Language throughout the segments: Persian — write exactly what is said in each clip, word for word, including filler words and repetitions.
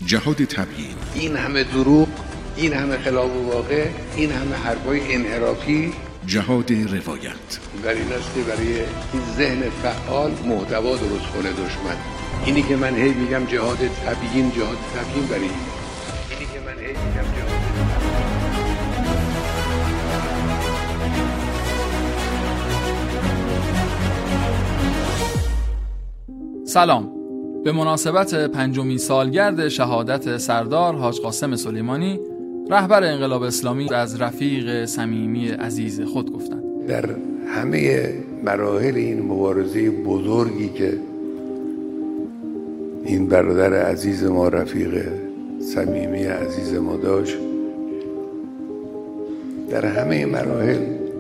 جهاد تبیین. این همه دروغ، این همه خلاف واقع، این همه حرفای انحرافی. جهاد روایت. برای این است که برای این ذهن فعال محتوا درست کنه دشمن. اینی که من هی میگم جهاد تبیین، جهاد تبیین برای این. اینی که من هی میگم جهاد سلام. به مناسبت پنجمین سالگرد شهادت سردار حاج قاسم سلیمانی، رهبر انقلاب اسلامی، از رفیق صمیمی عزیز خود گفتند. در همه مراحل این مبارزه بزرگی که این برادر عزیز ما، رفیق صمیمی عزیز ما داشت، در همه مراحل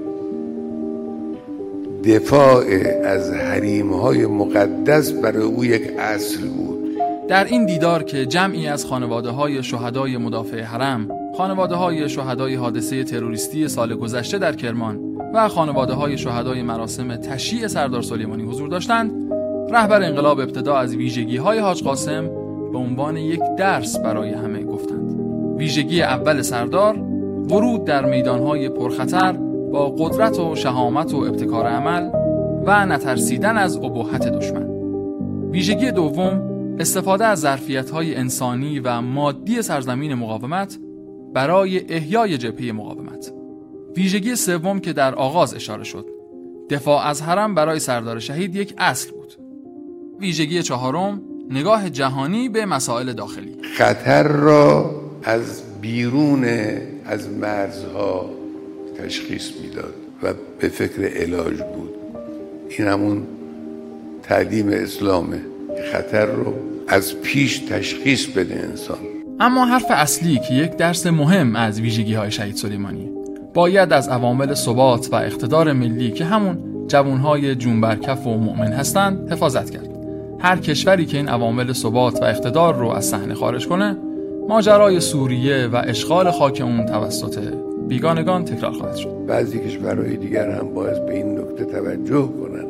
دفاع از حریم‌های مقدس برای او یک اصل بود. در این دیدار که جمعی از خانواده‌های شهدای مدافع حرم، خانواده‌های شهدای حادثه تروریستی سال گذشته در کرمان و خانواده‌های شهدای مراسم تشییع سردار سلیمانی حضور داشتند، رهبر انقلاب ابتدا از ویژگی‌های حاج قاسم به عنوان یک درس برای همه گفتند. ویژگی اول سردار، ورود در میدان‌های پرخطر با قدرت و شهامت و ابتکار عمل و نترسیدن از اباحت دشمن. ویژگی دوم، استفاده از ظرفیت‌های انسانی و مادی سرزمین مقاومت برای احیای جبهه مقاومت. ویژگی سوم که در آغاز اشاره شد، دفاع از حرم برای سردار شهید یک اصل بود. ویژگی چهارم، نگاه جهانی به مسائل داخلی. خطر را از بیرون از مرزها تشخیص میداد و به فکر علاج بود. این همون تعلیم اسلامه، خطر رو از پیش تشخیص بده انسان. اما حرف اصلی که یک درس مهم از ویژگی‌های شهید سلیمانی، باید از عوامل ثبات و اقتدار ملی که همون جوانهای جون برکف و مؤمن هستند حفاظت کرد. هر کشوری که این عوامل ثبات و اقتدار رو از صحنه خارج کنه، ماجرای سوریه و اشغال خاک اون توسط بیگانگان تکرار خواهد شد. بعضی کشورهای دیگر هم باید به این نکته توجه کنن.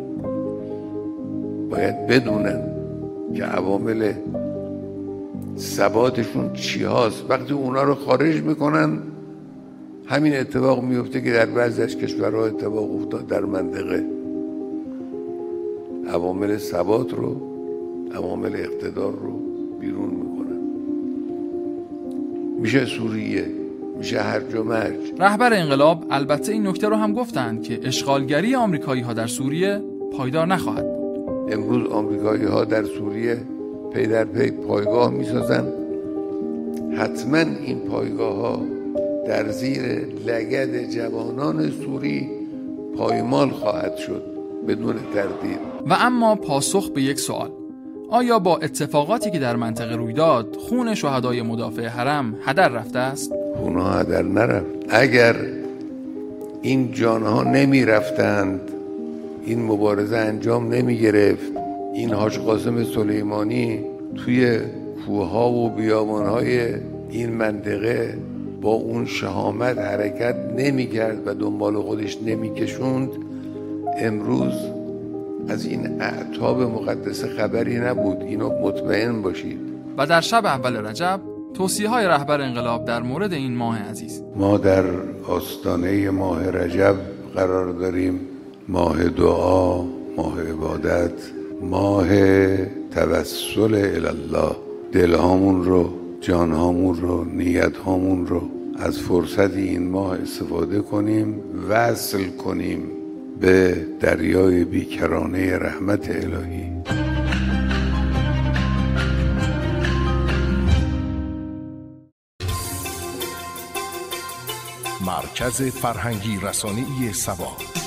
باید بدونن که عوامل ثباتشون چی هاست. وقتی اونا رو خارج میکنن، همین اتفاق میفته که در بعضی از کشورها اتفاق افتاد در منطقه. عوامل ثبات رو، عوامل اقتدار رو بیرون میکنن. میشه سوریه، میشه هرج و مرج. رهبر انقلاب البته این نکته رو هم گفتند که اشغالگری آمریکایی ها در سوریه پایدار نخواهد بود. امروز آمریکایی ها در سوریه پی در پی پایگاه میسازن. حتما این پایگاه ها در زیر لگد جوانان سوری پایمال خواهد شد بدون تردید. و اما پاسخ به یک سوال، آیا با اتفاقاتی که در منطقه روی داد خون شهدای مدافع حرم هدر رفته است؟ خونها هدر نرفت. اگر این جانها نمی رفتند، این مبارزه انجام نمی گرفت، این حاج قاسم سلیمانی توی کوهها و بیابانهای این منطقه با اون شهامت حرکت نمی کرد و دنبال خودش نمی کشوند، امروز از این اعتاب مقدس خبری نبود. اینو مطمئن باشید. و در شب اول رجب توصیه‌های رهبر انقلاب در مورد این ماه عزیز. ما در آستانه ماه رجب قرار داریم. ماه دعا، ماه عبادت، ماه توسل الی الله. دلهامون رو، جانهامون رو، نیتهامون رو از فرصت این ماه استفاده کنیم، وصل کنیم به دریای بیکرانه رحمت الهی. مرکز فرهنگی رسانه‌ای سبا.